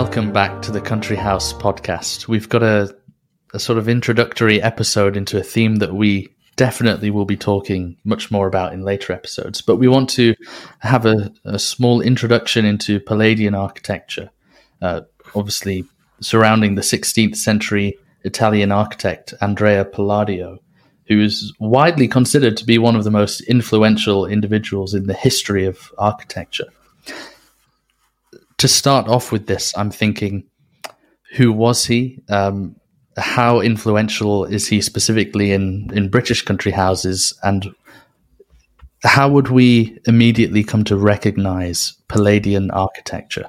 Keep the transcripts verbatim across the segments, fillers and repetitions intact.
welcome back to the Country House podcast. We've got a, a sort of introductory episode into a theme that we definitely will be talking much more about in later episodes, but we want to have a, a small introduction into Palladian architecture, uh, obviously surrounding the sixteenth century Italian architect Andrea Palladio, who is widely considered to be one of the most influential individuals in the history of architecture. To start off with this, I'm thinking, who was he? Um, how influential is he specifically in, in British country houses? And how would we immediately come to recognize Palladian architecture?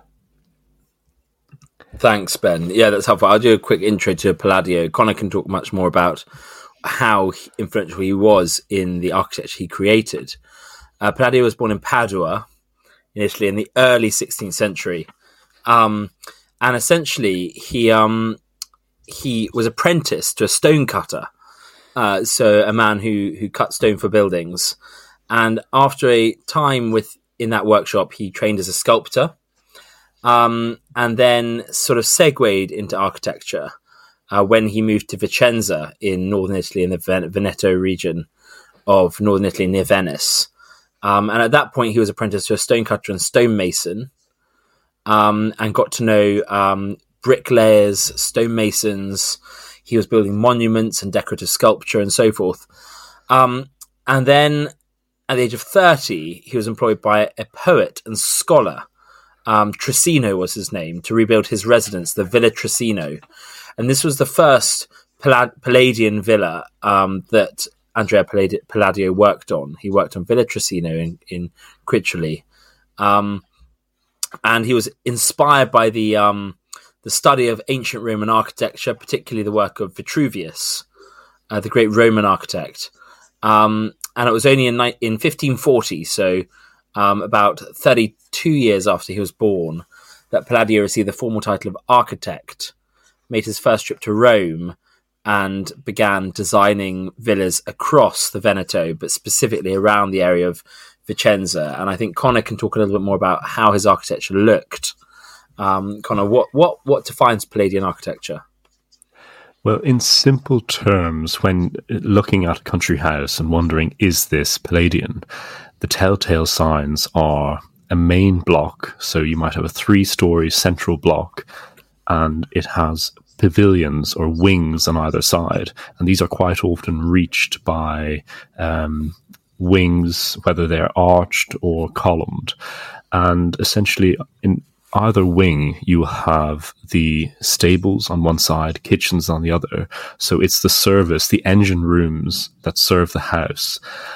Thanks, Ben. Yeah, that's helpful. I'll do a quick intro to Palladio. Connor can talk much more about how influential he was in the architecture he created. Uh, Palladio was born in Padua, in Italy, in the early sixteenth century. Um, and essentially, he um, he was apprenticed to a stonecutter, uh, so a man who, who cut stone for buildings. And after a time with in that workshop, he trained as a sculptor, um, and then sort of segued into architecture uh, when he moved to Vicenza in northern Italy, in the Ven- Veneto region of northern Italy near Venice. Um, and at that point, he was apprenticed to a stonecutter and stonemason, um, and got to know um, bricklayers, stonemasons. He was building monuments and decorative sculpture and so forth. Um, and then at the age of thirty, he was employed by a poet and scholar. Um, Trissino was his name, to rebuild his residence, the Villa Trissino. And this was the first Pallad- Palladian villa um, that Andrea Palladio worked on. He worked on Villa Trissino in, in Quiccioli. Um, and he was inspired by the um, the study of ancient Roman architecture, particularly the work of Vitruvius, uh, the great Roman architect. Um, and it was only in, in fifteen forty, so um, about thirty-two years after he was born, that Palladio received the formal title of architect, made his first trip to Rome, and began designing villas across the Veneto, but specifically around the area of Vicenza. And I think Connor can talk a little bit more about how his architecture looked. Um, Connor, what, what, what defines Palladian architecture? Well, in simple terms, when looking at a country house and wondering, is this Palladian? The telltale signs are a main block. So you might have a three-story central block, and it has pavilions or wings on either side, and these are quite often reached by um, wings, whether they're arched or columned. And essentially, in either wing, you have the stables on one side, kitchens on the other. So it's the service, the engine rooms that serve the house.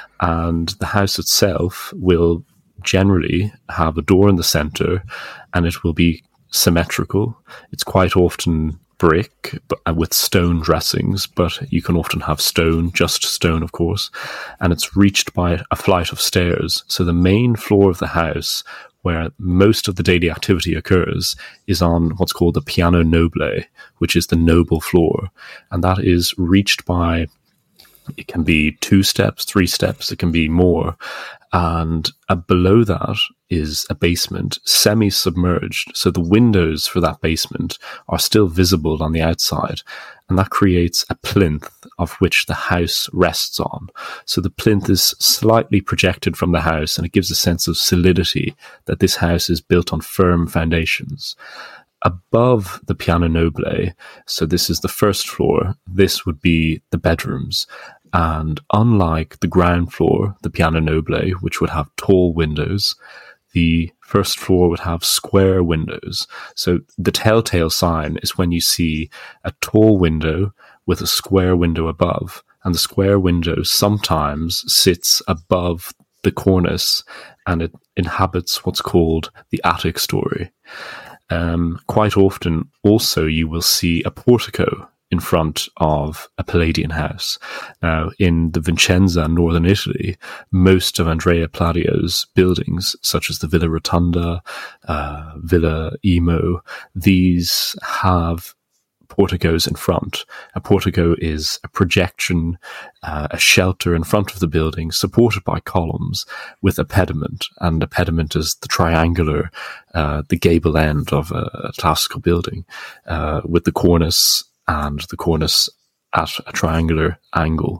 And the house itself will generally have a door in the center, and it will be symmetrical. It's quite often brick but with stone dressings, but you can often have stone, just stone, of course, and it's reached by a flight of stairs. So the main floor of the house, where most of the daily activity occurs, is on what's called the piano nobile, which is the noble floor, and that is reached by, it can be two steps, three steps, it can be more. And uh, below that is a basement, semi-submerged. So the windows for that basement are still visible on the outside. And that creates a plinth of which the house rests on. So the plinth is slightly projected from the house, and it gives a sense of solidity that this house is built on firm foundations. Above the piano nobile, so this is the first floor, this would be the bedrooms. And unlike the ground floor, the piano nobile, which would have tall windows, the first floor would have square windows. So the telltale sign is when you see a tall window with a square window above, and the square window sometimes sits above the cornice, and it inhabits what's called the attic story. Um, quite often, also, you will see a portico in front of a Palladian house. Now, in the Vicenza, northern Italy, most of Andrea Palladio's buildings, such as the Villa Rotunda, uh, Villa Emo, these have porticos in front. A portico is a projection, uh, a shelter in front of the building supported by columns with a pediment, and a pediment is the triangular, uh, the gable end of a, a classical building, uh, with the cornice and the cornice at a triangular angle.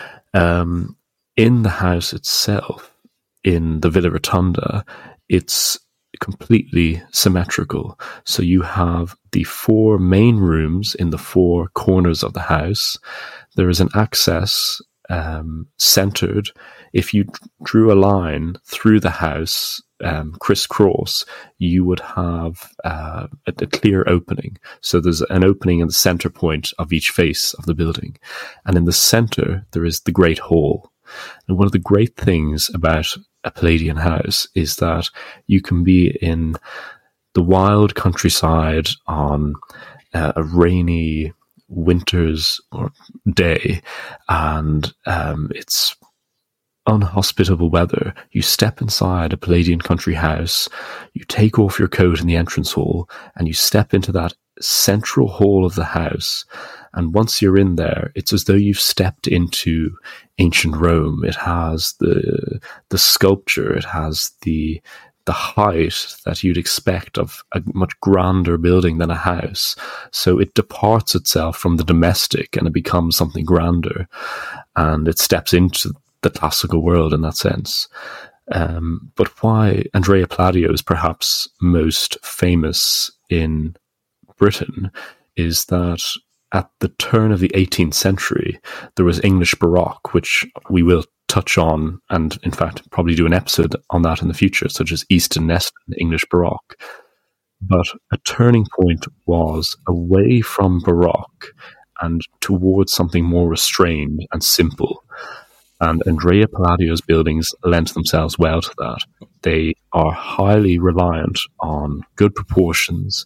Um, in the house itself, in the Villa Rotunda, it's completely symmetrical. So you have the four main rooms in the four corners of the house. There is an access um, centered. If you drew a line through the house, um, crisscross, you would have uh, a, a clear opening. So there's an opening in the center point of each face of the building. And in the center, there is the Great Hall. And one of the great things about a Palladian house is that you can be in the wild countryside on uh, a rainy winter's or day, and um, it's unhospitable weather. You step inside a Palladian country house, you take off your coat in the entrance hall, and you step into that central hall of the house. And once you're in there, it's as though you've stepped into ancient Rome. It has the the sculpture, it has the the height that you'd expect of a much grander building than a house. So it departs itself from the domestic and it becomes something grander, and it steps into the classical world in that sense. Um, but why Andrea Palladio is perhaps most famous in Britain is that at the turn of the eighteenth century, there was English Baroque, which we will touch on, and in fact probably do an episode on that in the future, such as Easton Neston, English Baroque. But a turning point was away from Baroque and towards something more restrained and simple. And Andrea Palladio's buildings lent themselves well to that. They are highly reliant on good proportions,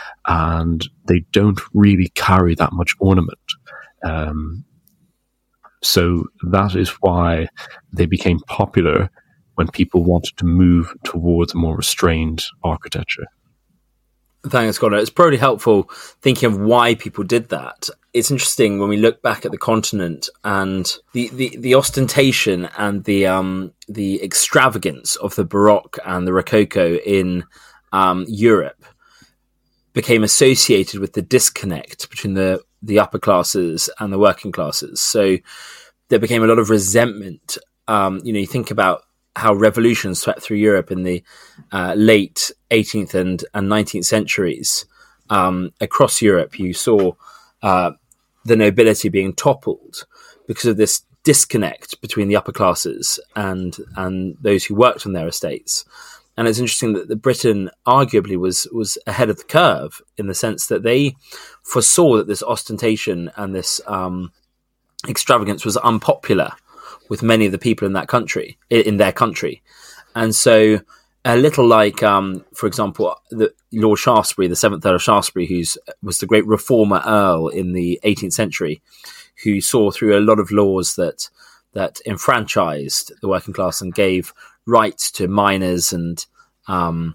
and they don't really carry that much ornament. Um, so that is why they became popular when people wanted to move towards a more restrained architecture. Thanks, Connor. It's probably helpful thinking of why people did that. It's interesting when we look back at the continent and the, the, the ostentation and the um, the extravagance of the Baroque and the Rococo in um, Europe became associated with the disconnect between the, the upper classes and the working classes. So there became a lot of resentment. Um, you know, you think about how revolutions swept through Europe in the uh, late eighteenth and, and nineteenth centuries. Um, across Europe, you saw uh, the nobility being toppled because of this disconnect between the upper classes and and those who worked on their estates. And it's interesting that the Britain arguably was was ahead of the curve in the sense that they foresaw that this ostentation and this um, extravagance was unpopular with many of the people in that country, in their country. And so a little like, um, for example, the Lord Shaftesbury, the seventh Earl of Shaftesbury, who was the great reformer earl in the eighteenth century, who saw through a lot of laws that that enfranchised the working class and gave rights to minors and um,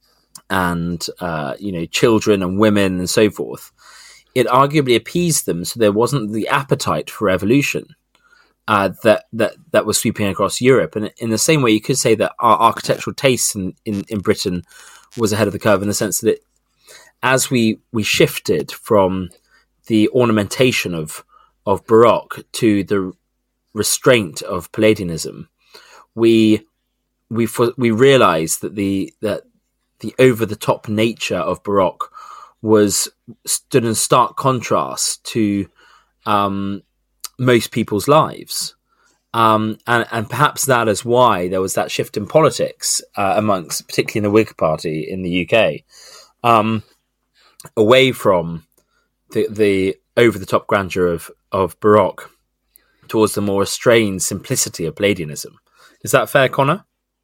and uh, you know, children and women and so forth. It arguably appeased them, so there wasn't the appetite for revolution uh, that that that was sweeping across Europe. And in the same way, you could say that our architectural taste in, in, in Britain was ahead of the curve in the sense that it, as we we shifted from the ornamentation of of Baroque to the restraint of Palladianism, we we we realized that the that the over the top nature of Baroque was stood in stark contrast to um, most people's lives, um, and and perhaps that is why there was that shift in politics uh, amongst, particularly in the Whig Party in the U K, um, away from the the over the top grandeur of of Baroque towards the more restrained simplicity of Palladianism. Is that fair, Connor?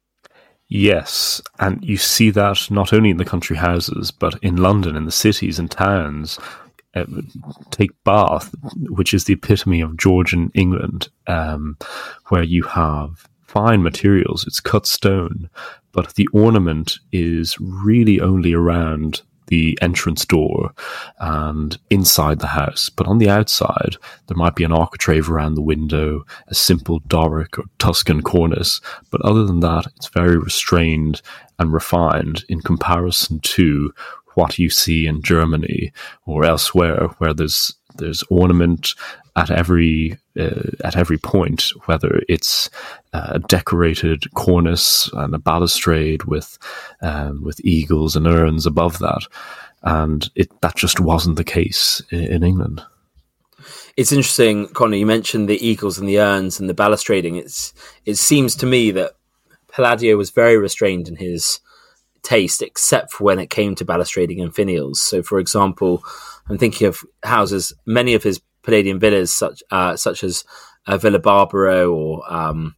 Yes, and you see that not only in the country houses, but in London, in the cities and towns. Uh, take Bath, which is the epitome of Georgian England, um, where you have fine materials, it's cut stone, but the ornament is really only around the entrance door and inside the house. But on the outside, there might be an architrave around the window, a simple Doric or Tuscan cornice. But other than that, it's very restrained and refined in comparison to what you see in Germany or elsewhere, where there's there's ornament at every uh, at every point, whether it's a decorated cornice and a balustrade with um, with eagles and urns above that, and it that just wasn't the case in, in England. It's interesting, Connor. You mentioned the eagles and the urns and the balustrading. It's it seems to me that Palladio was very restrained in his taste, except for when it came to balustrading and finials. So, for example, I'm thinking of houses, many of his Palladian villas, such uh, such as uh, Villa Barbaro or um,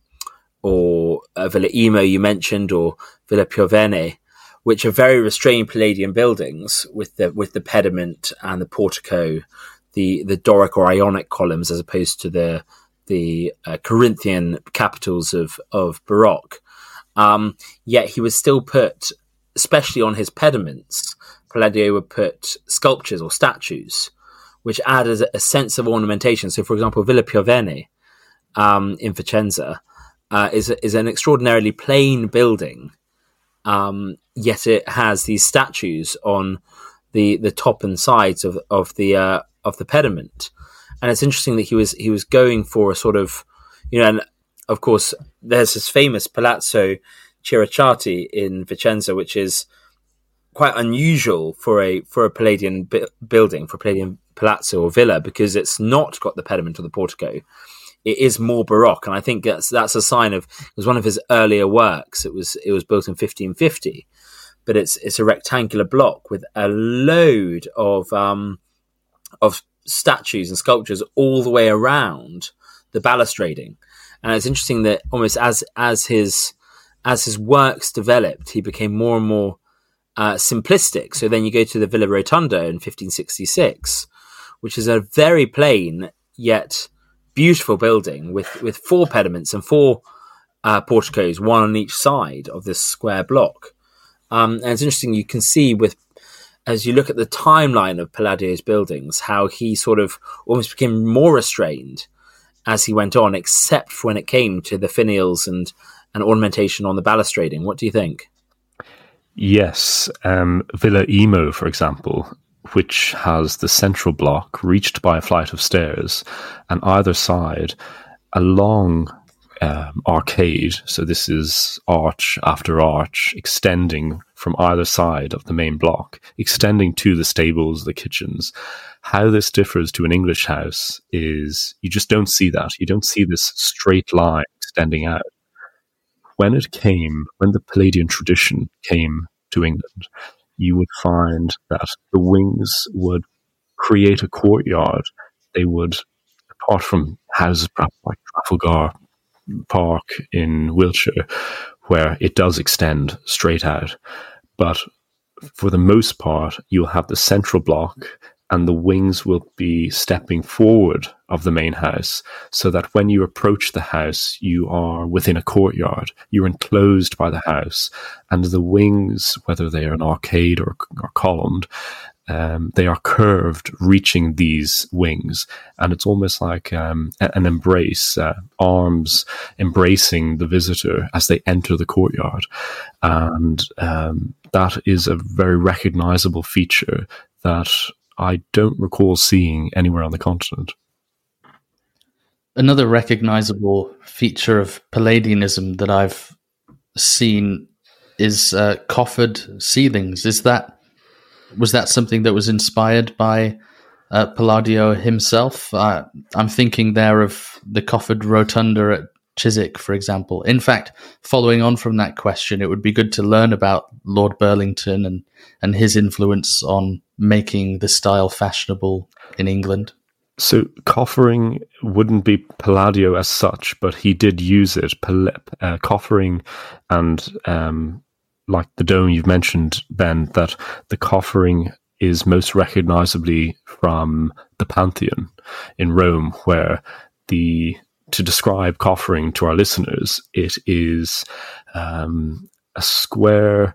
or uh, Villa Emo you mentioned, or Villa Piovene, which are very restrained Palladian buildings with the with the pediment and the portico, the the Doric or Ionic columns, as opposed to the the uh, Corinthian capitals of of Baroque. Um, yet he would still put, especially on his pediments, Palladio would put sculptures or statues, which add a, a sense of ornamentation. So, for example, Villa Piovene um, in Vicenza uh, is is an extraordinarily plain building, um, yet it has these statues on the the top and sides of of the uh, of the pediment. And it's interesting that he was he was going for a sort of, you know, and of course there's this famous Palazzo Ciracciati in Vicenza, which is quite unusual for a for a Palladian bu- building, for a Palladian palazzo or villa, because it's not got the pediment or the portico. It is more Baroque, and I think that's that's a sign of, it was one of his earlier works. It was it was built in fifteen fifty, but it's it's a rectangular block with a load of um of statues and sculptures all the way around the balustrading. And it's interesting that almost as as his as his works developed, he became more and more uh, simplistic. So then you go to the Villa Rotunda in fifteen sixty-six, which is a very plain yet beautiful building with, with four pediments and four uh, porticos, one on each side of this square block. Um, and it's interesting, you can see with, as you look at the timeline of Palladio's buildings, how he sort of almost became more restrained as he went on, except for when it came to the finials and, and ornamentation on the balustrading. What do you think? Yes. Um, Villa Emo, for example, which has the central block reached by a flight of stairs, and either side a long um, arcade. So this is arch after arch extending from either side of the main block, extending to the stables, the kitchens. How this differs to an English house is you just don't see that. You don't see this straight line extending out. When it came, when the Palladian tradition came to England, you would find that the wings would create a courtyard. They would, apart from houses perhaps like Trafalgar Park in Wiltshire, where it does extend straight out, but for the most part, you'll have the central block and the wings will be stepping forward of the main house, so that when you approach the house, you are within a courtyard. You're enclosed by the house, and the wings, whether they are an arcade or, or columned, um, they are curved, reaching these wings, and it's almost like um, an embrace, uh, arms embracing the visitor as they enter the courtyard. And um, that is a very recognizable feature that I don't recall seeing anywhere on the continent. Another recognizable feature of Palladianism that I've seen is uh, coffered ceilings. Is that was that something that was inspired by uh, Palladio himself? Uh, I'm thinking there of the coffered rotunda at Chiswick, for example. In fact, following on from that question, it would be good to learn about Lord Burlington and, and his influence on making the style fashionable in England. So coffering wouldn't be Palladio as such, but he did use it. Uh, coffering and um, like the dome you've mentioned, Ben, that the coffering is most recognizably from the Pantheon in Rome, where the to describe coffering to our listeners, it is um, a square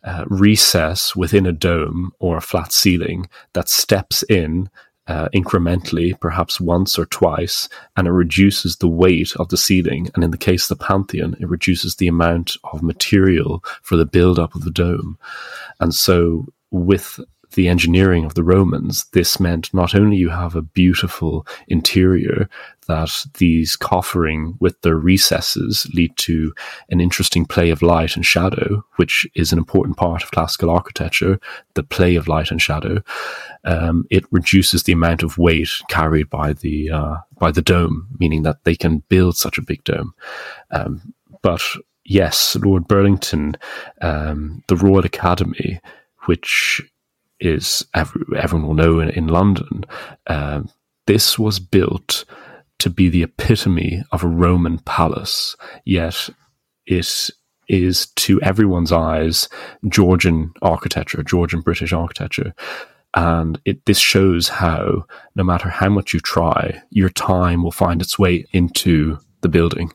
uh, recess within a dome or a flat ceiling that steps in uh, incrementally, perhaps once or twice, and it reduces the weight of the ceiling. And in the case of the Pantheon, it reduces the amount of material for the build-up of the dome. And so with the engineering of the Romans, this meant not only you have a beautiful interior, that these coffering with their recesses lead to an interesting play of light and shadow, which is an important part of classical architecture, the play of light and shadow. Um, it reduces the amount of weight carried by the uh, by the dome, meaning that they can build such a big dome. Um, but yes, Lord Burlington, um, the Royal Academy, which is every, everyone will know in, in London, uh, this was built to be the epitome of a Roman palace, yet it is to everyone's eyes Georgian architecture, Georgian British architecture. And it, this shows how, no matter how much you try, your time will find its way into the building.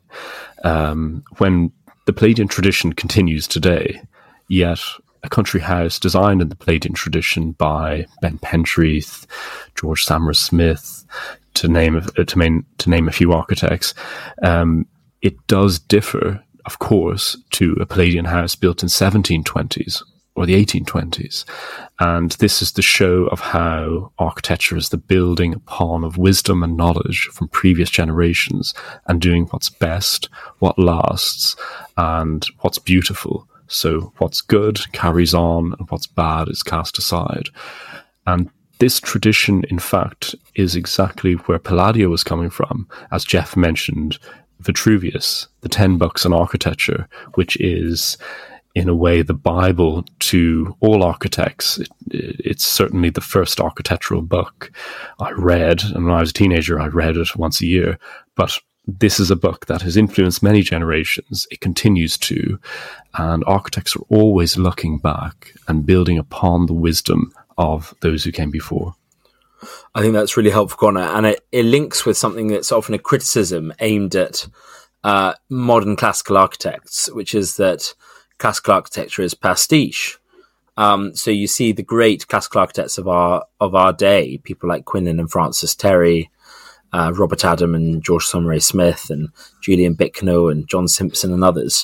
Um, when the Palladian tradition continues today, yet a country house designed in the Palladian tradition by Ben Pentreath, George Samra Smith, to name to name to name a few architects, um, it does differ, of course, to a Palladian house built in seventeen twenties or the eighteen twenties, and this is the show of how architecture is the building upon of wisdom and knowledge from previous generations and doing what's best, what lasts, and what's beautiful. So what's good carries on and what's bad is cast aside. And this tradition, in fact, is exactly where Palladio was coming from. As Jeff mentioned, Vitruvius, the ten books on architecture, which is, in a way, the Bible to all architects. It, it's certainly the first architectural book I read. And when I was a teenager, I read it once a year. But this is a book that has influenced many generations. It continues to, and architects are always looking back and building upon the wisdom of those who came before. I think that's really helpful, Connor, and it, it links with something that's often a criticism aimed at uh, modern classical architects, which is that classical architecture is pastiche. Um, so you see the great classical architects of our of our day, people like Quinlan and Francis Terry, Uh, Robert Adam and George Somerset Smith and Julian Bicknell and John Simpson and others,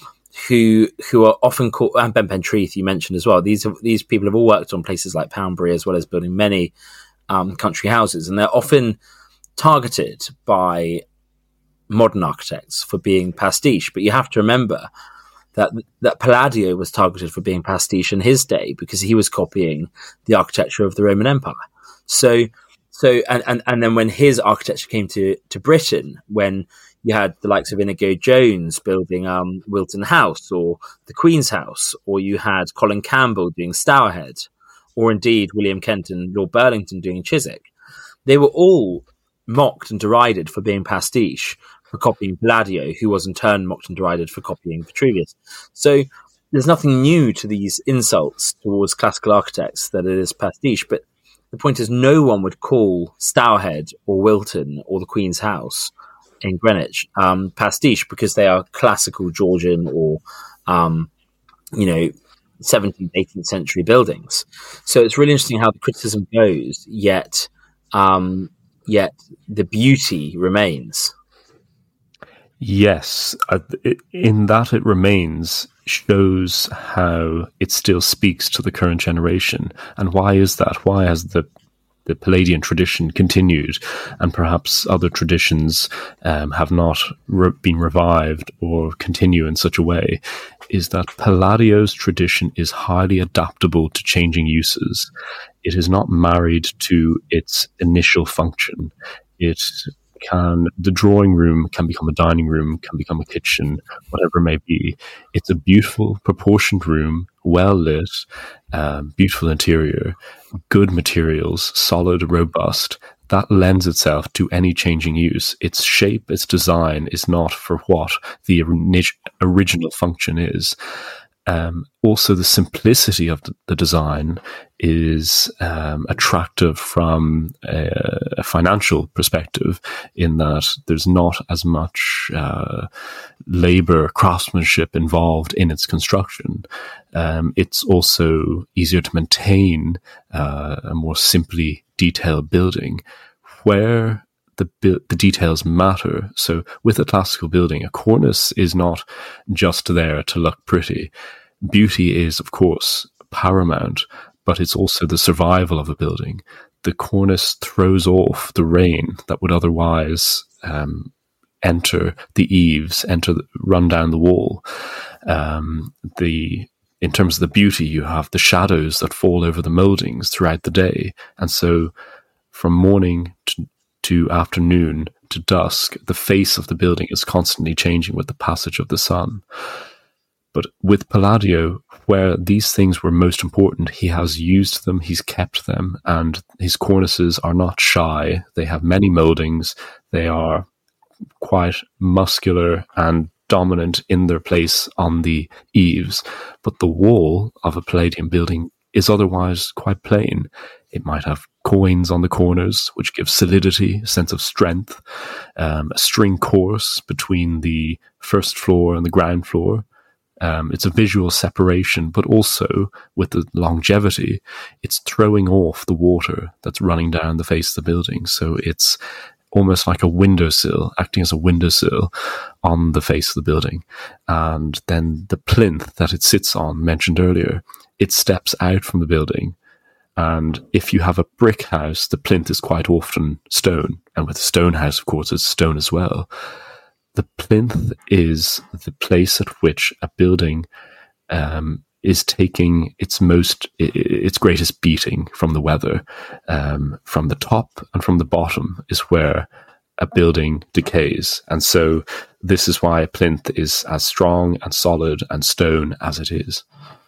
who who are often called, and Ben Pentreath you mentioned as well. These these people have all worked on places like Poundbury as well as building many um, country houses, and they're often targeted by modern architects for being pastiche. But you have to remember that that Palladio was targeted for being pastiche in his day because he was copying the architecture of the Roman Empire. So. So, and, and, and then when his architecture came to, to Britain, when you had the likes of Inigo Jones building um, Wilton House or the Queen's House, or you had Colin Campbell doing Stourhead, or indeed William Kent and Lord Burlington doing Chiswick, they were all mocked and derided for being pastiche, for copying Palladio, who was in turn mocked and derided for copying Vitruvius. So there's nothing new to these insults towards classical architects that it is pastiche, but the point is, no one would call Stourhead or Wilton or the Queen's House in Greenwich um, pastiche because they are classical Georgian or, um, you know, seventeenth, eighteenth century buildings. So it's really interesting how the criticism goes, yet, um, yet the beauty remains. Yes, uh, in that it remains shows how it still speaks to the current generation. And why is that? Why has the the Palladian tradition continued, and perhaps other traditions um, have not re- been revived or continue in such a way? Is that Palladio's tradition is highly adaptable to changing uses. It is not married to its initial function. It can, the drawing room can become a dining room, can become a kitchen, whatever it may be. It's a beautiful, proportioned room, well lit, um, beautiful interior, good materials, solid, robust. That lends itself to any changing use. Its shape, its design is not for what the original function is. Um, also, the simplicity of the, the design is um, attractive from a, a financial perspective, in that there's not as much uh, labor, craftsmanship involved in its construction. Um, it's also easier to maintain uh, a more simply detailed building, where the the details matter. So with a classical building, a cornice is not just there to look pretty. Beauty is, of course, paramount, but it's also the survival of a building. The cornice throws off the rain that would otherwise um, enter the eaves, enter the, run down the wall. Um, the in terms of the beauty, you have the shadows that fall over the mouldings throughout the day, and so from morning to to afternoon to dusk, the face of the building is constantly changing with the passage of the sun. But with Palladio, where these things were most important, he has used them, he's kept them, and his cornices are not shy. They have many mouldings. They are quite muscular and dominant in their place on the eaves. But the wall of a Palladian building is otherwise quite plain. It might have coins on the corners, which give solidity, a sense of strength, um, a string course between the first floor and the ground floor. Um, it's a visual separation, but also with the longevity, it's throwing off the water that's running down the face of the building. So it's almost like a windowsill, acting as a windowsill on the face of the building. And then the plinth that it sits on, mentioned earlier, it steps out from the building. And if you have a brick house, the plinth is quite often stone. And with a stone house, of course, it's stone as well. The plinth is the place at which a building um, is taking its most, its greatest beating from the weather. Um, from the top and from the bottom is where a building decays. And so this is why a plinth is as strong and solid and stone as it is.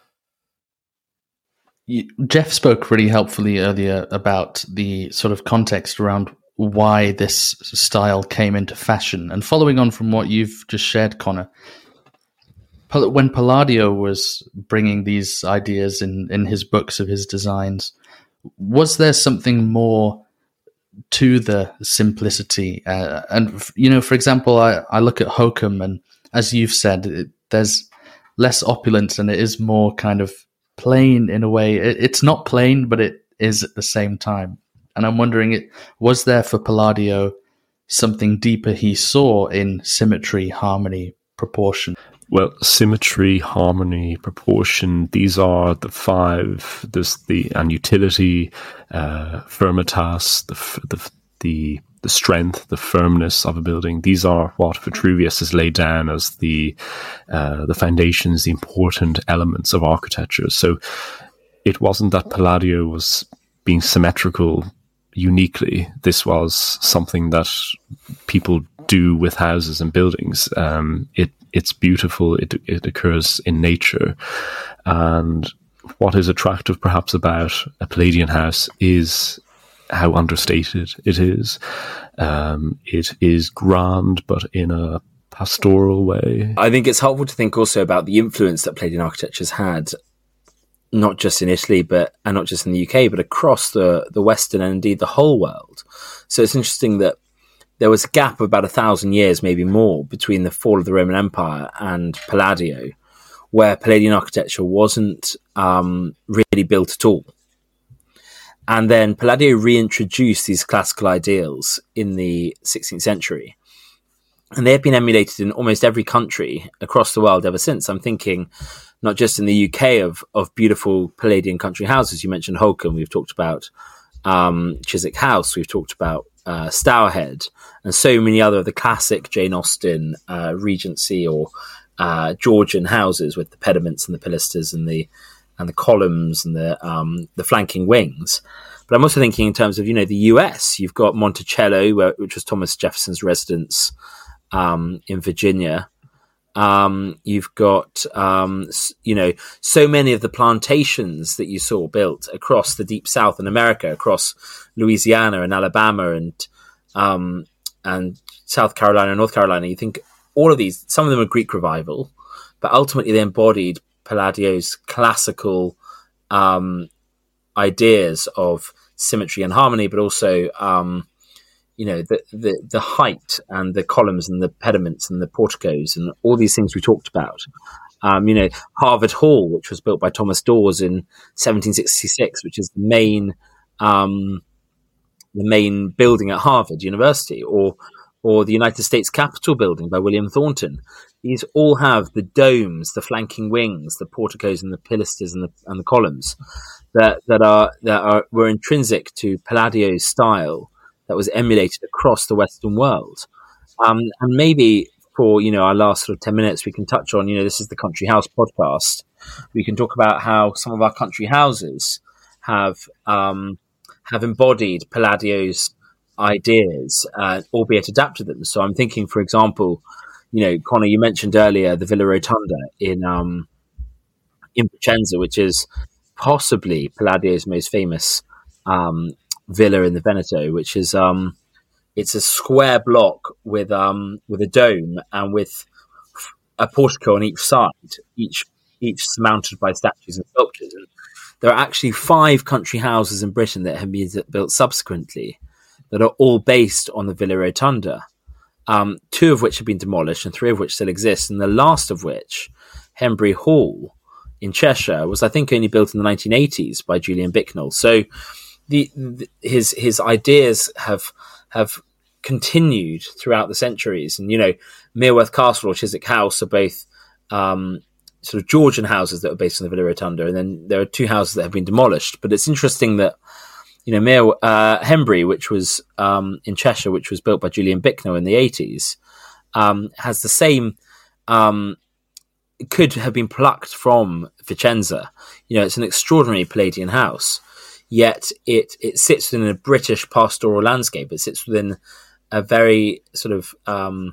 Jeff spoke really helpfully earlier about the sort of context around why this style came into fashion. And following on from what you've just shared, Connor, when Palladio was bringing these ideas in, in his books of his designs, was there something more to the simplicity? Uh, and, you know, for example, I, I look at Hokum, and as you've said, it, there's less opulence and it is more kind of plain in a way. It, it's not plain, but it is at the same time. And I'm wondering, it was there for Palladio something deeper he saw in symmetry, harmony, proportion? Well, symmetry, harmony, proportion, these are the five, there's the, and utility, uh, firmitas, the, the, the, the strength, the firmness of a building. These are what Vitruvius has laid down as the, uh, the foundations, the important elements of architecture. So it wasn't that Palladio was being symmetrical uniquely. This was something that people do with houses and buildings. Um, it it's beautiful. It it occurs in nature, and what is attractive, perhaps, about a Palladian house is how understated it is. Um, it is grand, but in a pastoral way. I think it's helpful to think also about the influence that Palladian architecture's had, not just in Italy, but and not just in the U K, but across the, the Western and indeed the whole world. So it's interesting that there was a gap of about a thousand years, maybe more, between the fall of the Roman Empire and Palladio, where Palladian architecture wasn't um, really built at all. And then Palladio reintroduced these classical ideals in the sixteenth century. And they have been emulated in almost every country across the world ever since. I'm thinking not just in the U K of, of beautiful Palladian country houses. You mentioned Holcombe. We've talked about um, Chiswick House. We've talked about uh, Stourhead, and so many other of the classic Jane Austen, uh, Regency or uh, Georgian houses with the pediments and the pilasters and the and the columns and the um, the flanking wings. But I'm also thinking in terms of, you know, the U S. You've got Monticello, where, which was Thomas Jefferson's residence um, in Virginia. Um, you've got, um, you know, so many of the plantations that you saw built across the deep South in America, across Louisiana and Alabama and um, and South Carolina and North Carolina. You think all of these, some of them are Greek revival, but ultimately they embodied Palladio's classical um, ideas of symmetry and harmony, but also, um, you know, the, the the height and the columns and the pediments and the porticos and all these things we talked about. Um, you know, Harvard Hall, which was built by Thomas Dawes in seventeen sixty-six, which is the main um, the main building at Harvard University, or or the United States Capitol building by William Thornton. These all have the domes, the flanking wings, the porticos, and the pilasters and the and the columns that that are that are were intrinsic to Palladio's style that was emulated across the Western world. Um, and maybe for you know our last sort of ten minutes, we can touch on you know this is the Country House podcast. We can talk about how some of our country houses have um, have embodied Palladio's ideas, uh, albeit adapted them. So I'm thinking, for example, you know, Connor, you mentioned earlier the Villa Rotunda in um, in Vicenza, which is possibly Palladio's most famous um, villa in the Veneto, which is um, it's a square block with um, with a dome and with a portico on each side, each each surmounted by statues and sculptures. And there are actually five country houses in Britain that have been built subsequently that are all based on the Villa Rotunda. Um, two of which have been demolished and three of which still exist. And the last of which, Henbury Hall in Cheshire, was I think only built in the nineteen eighties by Julian Bicknell. So the, the his his ideas have have continued throughout the centuries. And, you know, Mereworth Castle or Chiswick House are both um, sort of Georgian houses that are based on the Villa Rotunda. And then there are two houses that have been demolished. But it's interesting that You know, Mayor, uh, Henbury, which was um, in Cheshire, which was built by Julian Bicknell in the eighties, um, has the same, um, could have been plucked from Vicenza. You know, it's an extraordinary Palladian house, yet it, it sits within a British pastoral landscape. It sits within a very sort of um,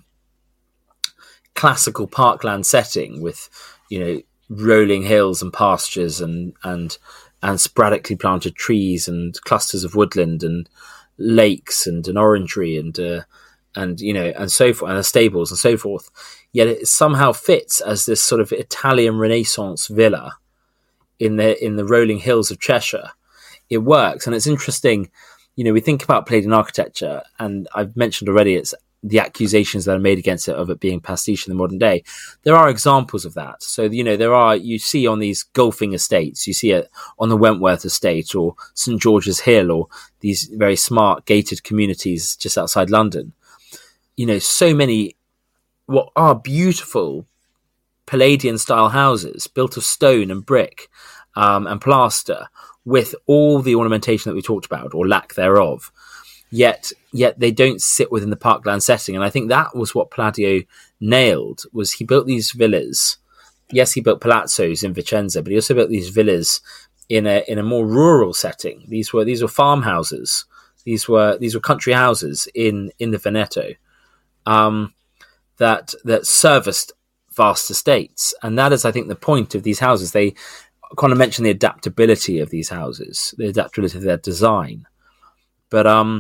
classical parkland setting with, you know, rolling hills and pastures and, and, and sporadically planted trees and clusters of woodland and lakes and an orangery and uh, and you know and so forth and the stables and so forth. Yet it somehow fits as this sort of Italian Renaissance villa in the in the rolling hills of Cheshire. It works, and it's interesting. You know, we think about Palladian architecture, and I've mentioned already it's the accusations that are made against it of it being pastiche in the modern day. There are examples of that. So, you know, there are, you see on these golfing estates, you see it on the Wentworth estate or St George's Hill or these very smart gated communities just outside London. You know, so many what are beautiful Palladian style houses built of stone and brick um, and plaster with all the ornamentation that we talked about or lack thereof. Yet, yet they don't sit within the parkland setting, and I think that was what Palladio nailed. Was he built these villas? Yes, he built palazzos in Vicenza, but he also built these villas in a in a more rural setting. These were these were farmhouses. These were these were country houses in in the Veneto um, that that serviced vast estates, and that is, I think, the point of these houses. They kind of mention the adaptability of these houses, the adaptability of their design. But um,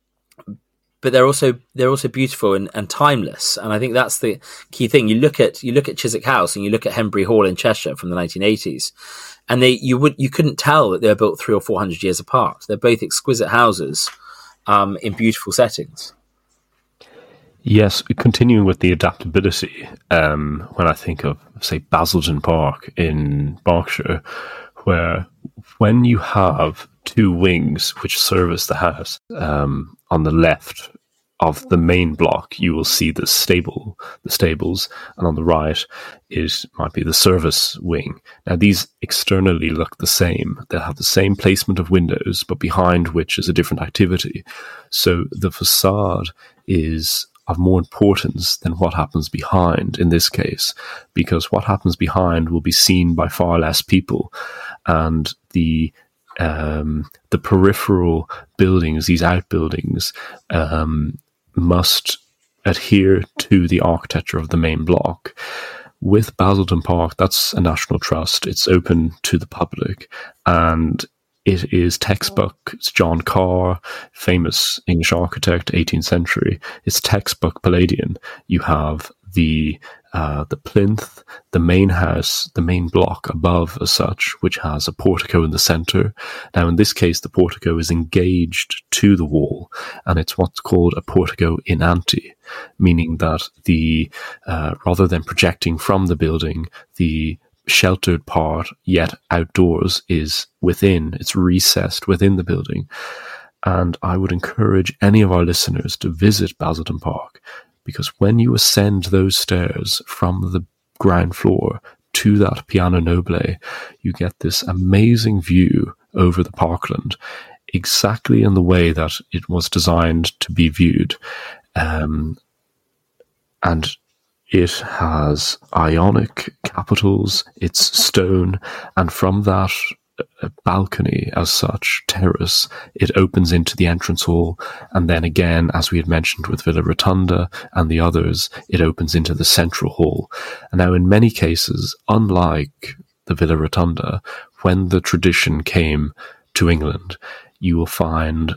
but they're also they're also beautiful and, and timeless, and I think that's the key thing. You look at you look at Chiswick House and you look at Henbury Hall in Cheshire from the nineteen eighties, and they you would you couldn't tell that they were built three or four hundred years apart. They're both exquisite houses um, in beautiful settings. Yes, continuing with the adaptability. Um, when I think of, say, Basildon Park in Berkshire, where when you have two wings which service the house, um, on the left of the main block, you will see the stable, the stables, and on the right is might be the service wing. Now, these externally look the same; they'll have the same placement of windows, but behind which is a different activity. So the facade is of more importance than what happens behind in this case, because what happens behind will be seen by far less people, and the um, the peripheral buildings, these outbuildings, um, must adhere to the architecture of the main block. With Basildon Park, that's a national trust. It's open to the public, and it is textbook. It's John Carr, famous English architect, eighteenth century. It's textbook Palladian. You have the uh, the plinth, the main house, the main block above as such, which has a portico in the centre. Now, in this case, the portico is engaged to the wall, and it's what's called a portico in ante, meaning that the uh, rather than projecting from the building, the sheltered part, yet outdoors, is within, it's recessed within the building. And I would encourage any of our listeners to visit Basildon Park, because when you ascend those stairs from the ground floor to that piano nobile, you get this amazing view over the parkland, exactly in the way that it was designed to be viewed. Um, and it has Ionic capitals, it's stone, and from that uh, balcony, as such, terrace, it opens into the entrance hall, and then again, as we had mentioned with Villa Rotunda and the others, it opens into the central hall. And now, in many cases, unlike the Villa Rotunda, when the tradition came to England, you will find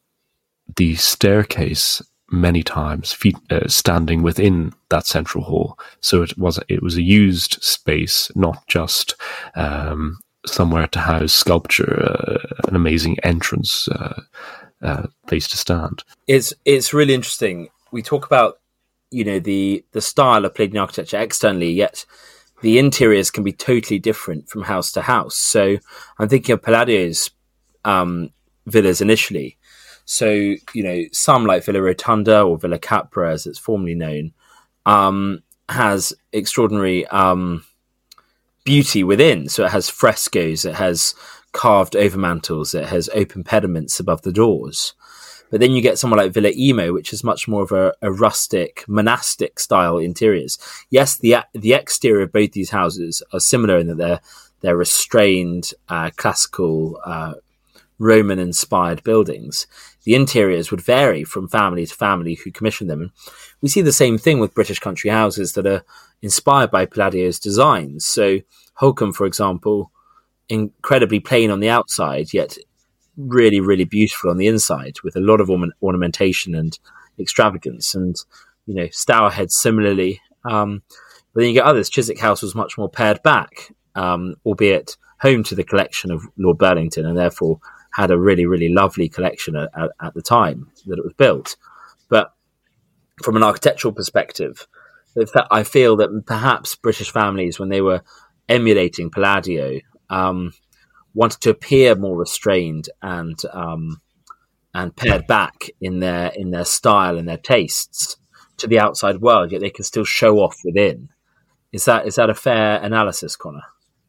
the staircase many times feet, uh, standing within that central hall. So it was it was a used space, not just um, somewhere to house sculpture, uh, an amazing entrance uh, uh, place to stand. It's it's really interesting. We talk about, you know, the the style of Palladian architecture externally, yet the interiors can be totally different from house to house. So I'm thinking of Palladio's um, villas initially. So, you know, some like Villa Rotunda or Villa Capra, as it's formerly known, um, has extraordinary um, beauty within. So it has frescoes, it has carved overmantels, it has open pediments above the doors. But then you get someone like Villa Emo, which is much more of a, a rustic, monastic style interiors. Yes, the the exterior of both these houses are similar in that they're they're restrained, uh, classical, uh, Roman-inspired buildings. The interiors would vary from family to family who commissioned them. And we see the same thing with British country houses that are inspired by Palladio's designs. So Holkham, for example, incredibly plain on the outside, yet really, really beautiful on the inside, with a lot of orna- ornamentation and extravagance. And, you know, Stourhead similarly. Um, but then you get others. Chiswick House was much more pared back, um, albeit home to the collection of Lord Burlington, and therefore had a really, really lovely collection at, at, at the time that it was built. But from an architectural perspective, I feel that perhaps British families, when they were emulating Palladio, um, wanted to appear more restrained and um, and pared back in their in their style and their tastes to the outside world, yet they can still show off within. Is that is that a fair analysis, Connor?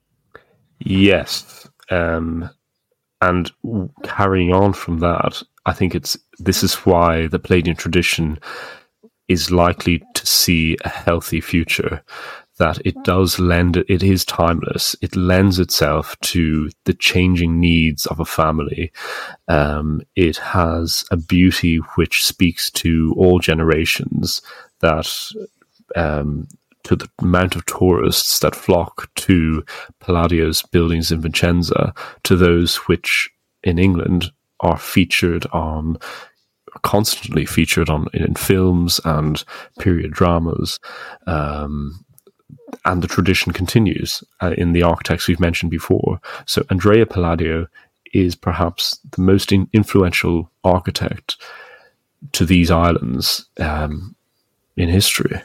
Yes. Um, and carrying on from that, I think it's this is why the Palladian tradition is likely to see a healthy future, that it does lend, it is timeless. It lends itself to the changing needs of a family. Um, it has a beauty which speaks to all generations, that um, to the amount of tourists that flock to Palladio's buildings in Vicenza, to those which in England are featured on, constantly featured on in films and period dramas. Um, and the tradition continues uh, in the architects we've mentioned before. So Andrea Palladio is perhaps the most in- influential architect to these islands um, in history.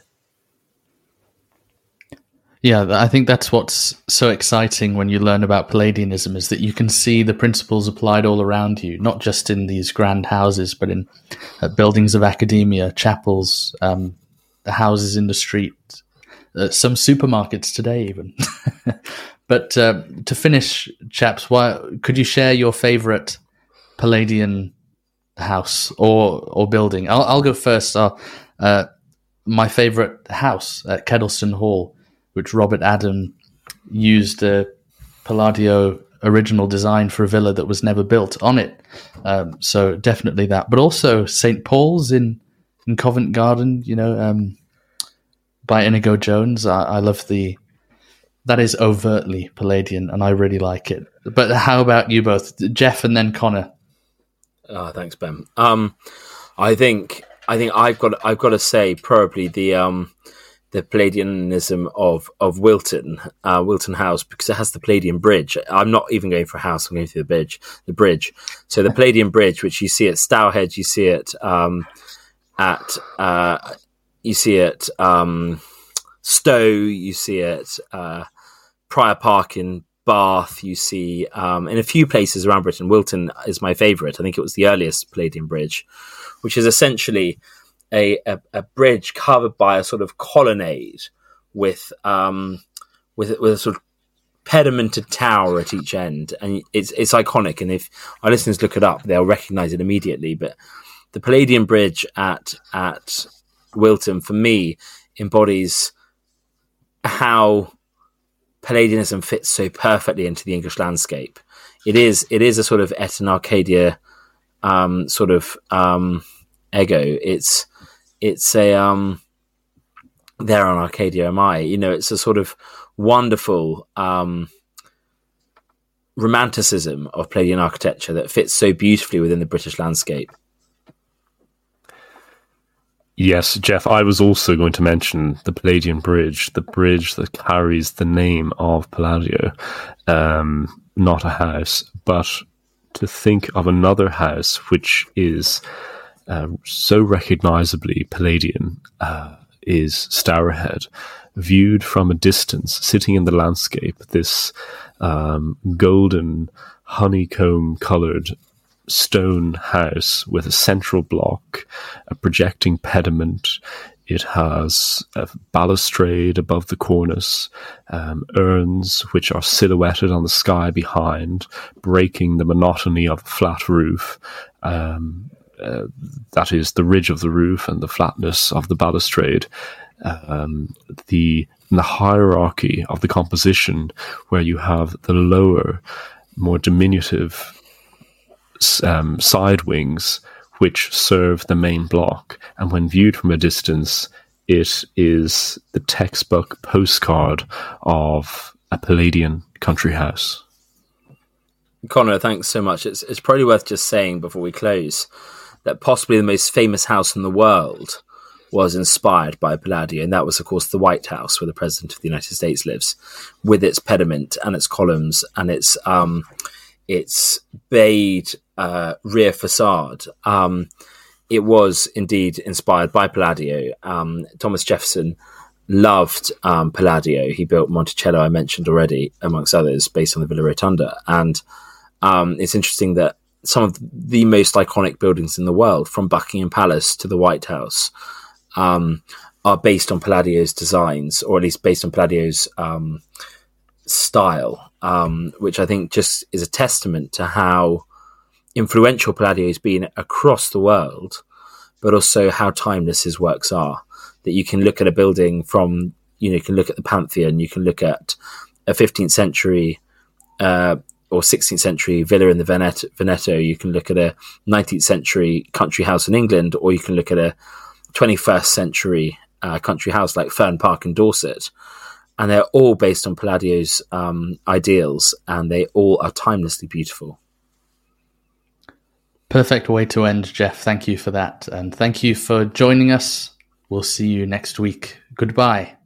Yeah, I think that's what's so exciting when you learn about Palladianism, is that you can see the principles applied all around you, not just in these grand houses, but in uh, buildings of academia, chapels, um, the houses in the street, uh, some supermarkets today even. But uh, to finish, chaps, why, could you share your favourite Palladian house or or building? I'll, I'll go first. Uh, uh, my favourite house at Kedleston Hall, which Robert Adam used a Palladio original design for a villa that was never built on it. Um, so definitely that. But also Saint Paul's in, in Covent Garden, you know, um, by Inigo Jones. I, I love the... That is overtly Palladian, and I really like it. But how about you both? Jeff and then Connor. Oh, thanks, Ben. Um, I think I think I've got I've got to say probably the... Um, the Palladianism of of Wilton, uh, Wilton House, because it has the Palladian Bridge. I'm not even going for a house; I'm going through the bridge. The bridge. So the Palladian Bridge, which you see at Stourhead, you see it um, at uh, you see it um, Stowe, you see it uh, Prior Park in Bath. You see um, in a few places around Britain. Wilton is my favourite. I think it was the earliest Palladian Bridge, which is essentially A, a, a bridge covered by a sort of colonnade with um, with with a sort of pedimented tower at each end, and it's it's iconic. And if our listeners look it up, they'll recognise it immediately. But the Palladian Bridge at at Wilton, for me, embodies how Palladianism fits so perfectly into the English landscape. It is it is a sort of Et in Arcadia um, sort of um, ego. It's It's a um, there on Arcadia am I. You know, it's a sort of wonderful um, romanticism of Palladian architecture that fits so beautifully within the British landscape. Yes, Jeff, I was also going to mention the Palladian Bridge, the bridge that carries the name of Palladio, um, not a house, but to think of another house which is Uh, so recognisably Palladian uh, is Stourhead, viewed from a distance, sitting in the landscape, this um, golden honeycomb-coloured stone house with a central block, a projecting pediment. It has a balustrade above the cornice, um, urns which are silhouetted on the sky behind, breaking the monotony of a flat roof. Um, Uh, that is the ridge of the roof and the flatness of the balustrade, um, the the hierarchy of the composition, where you have the lower, more diminutive um, side wings, which serve the main block, and when viewed from a distance, it is the textbook postcard of a Palladian country house. Connor, thanks so much. It's it's probably worth just saying before we close that possibly the most famous house in the world was inspired by Palladio, and that was, of course, the White House, where the President of the United States lives, with its pediment and its columns and its um, its bayed uh, rear facade. Um, it was indeed inspired by Palladio. Um, Thomas Jefferson loved um, Palladio. He built Monticello, I mentioned already, amongst others, based on the Villa Rotunda. And um, it's interesting that some of the most iconic buildings in the world, from Buckingham Palace to the White House, um, are based on Palladio's designs, or at least based on Palladio's um, style, um, which I think just is a testament to how influential Palladio has been across the world, but also how timeless his works are. That you can look at a building from, you know, you can look at the Pantheon, you can look at a fifteenth century uh, or sixteenth century villa in the Veneto, Veneto, you can look at a nineteenth century country house in England, or you can look at a twenty-first century uh, country house like Fern Park in Dorset. And they're all based on Palladio's um, ideals, and they all are timelessly beautiful. Perfect way to end, Jeff. Thank you for that. And thank you for joining us. We'll see you next week. Goodbye.